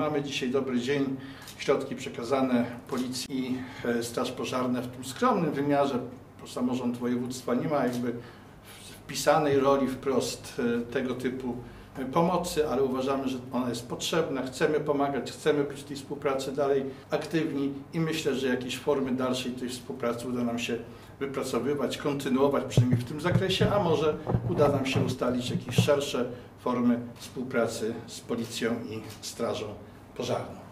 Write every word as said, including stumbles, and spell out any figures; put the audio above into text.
mamy dzisiaj dobry dzień, środki przekazane Policji i Straż Pożarna w tym skromnym wymiarze, bo samorząd województwa nie ma jakby wpisanej roli wprost tego typu pomocy, ale uważamy, że ona jest potrzebna, chcemy pomagać, chcemy być w tej współpracy dalej aktywni i myślę, że jakieś formy dalszej tej współpracy uda nam się wypracowywać, kontynuować przynajmniej w tym zakresie, a może uda nam się ustalić jakieś szersze formy współpracy z Policją i Strażą Pożarną.